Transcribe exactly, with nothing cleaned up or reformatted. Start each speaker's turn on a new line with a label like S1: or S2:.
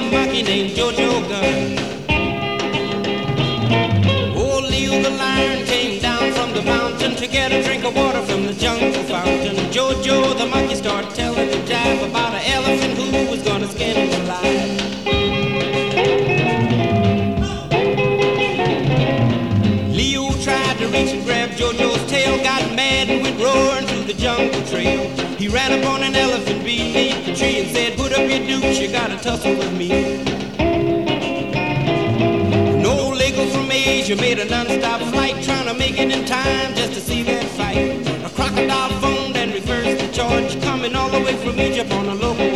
S1: monkey named Jojo Gunn. Old Leo the lion came down from the mountain to get a drink of water from the jungle fountain. Jojo the monkey started telling the jive about an elephant who was gonna skin him alive. Leo tried to reach and grab Jojo's tail, got mad and went roaring through the jungle trail. He ran up on an elephant beneath the tree and said, put up your dukes, you gotta tussle with me. An old Lego from Asia made a non-stop flight, trying to make it in time just to see that fight. A crocodile phoned and reversed the charge, coming all the way from Egypt on a local